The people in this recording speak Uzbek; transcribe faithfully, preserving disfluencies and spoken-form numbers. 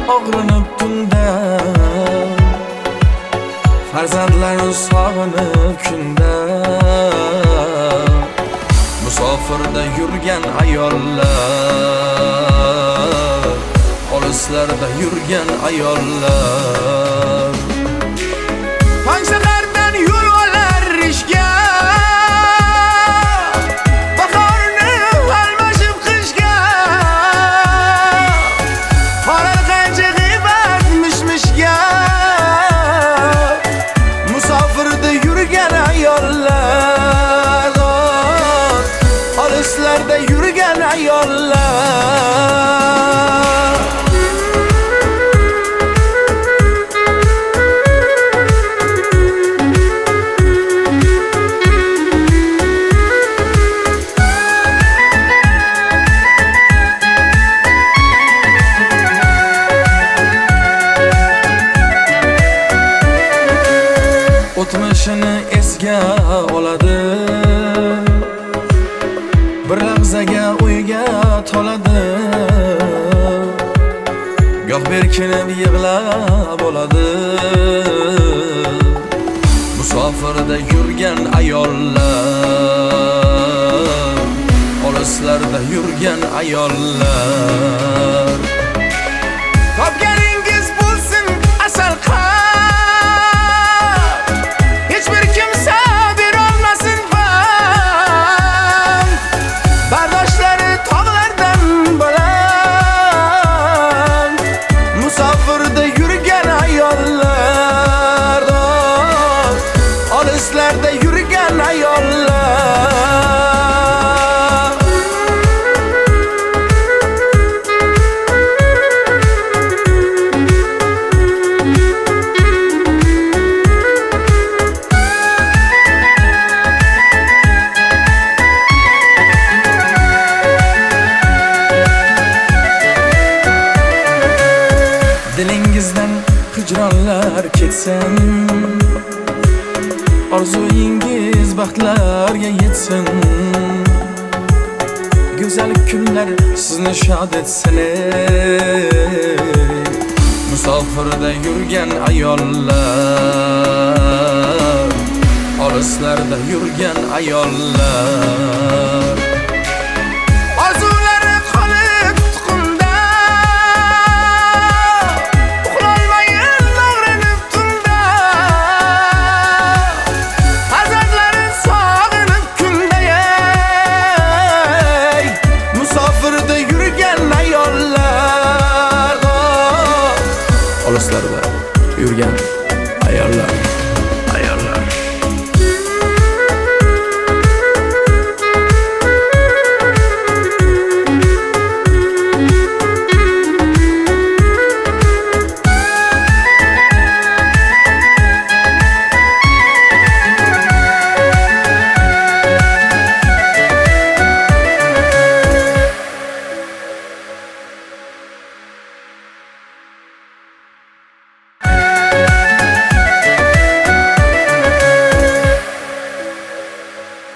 og'rinib tunda, farzandlarni sog'inib kunda, musofirda yurgan ayollar, olislarda yurgan ayollar. Panshalardan yo'l olar ishga, bahorni almashib qishga, qolar qancha g'iybat mishmishga, musofirda yurgan ayollar, olislarda yurgan ayollar. O'tmishini esga oladi, bir lahzaga o'yga toladi, goh berkinib yig'lab oladi. Musofirda yurgan ayollar, olislarda yurgan ayollar. Topganingiz bo'lsin asal qand, hech bir kimsa berolmasin pand. Bardoshlari tog'lardan baland, musofirda yurgan ayollar, olislarda yurgan ayollar. Dilingizdan hijronlar ketsin, orzuyingiz baxtlarga yetsin, go'zal kunlar sizni shod etsin. Musofirda yurgan ayollar, olislarda yurgan ayollar. Orzulari qolib tutqunda, uxlolmayin og'rinib tunda, farzandlari sog'inib kunda. Musofirda yurgan ayollar, olislarda yurgan ayollar.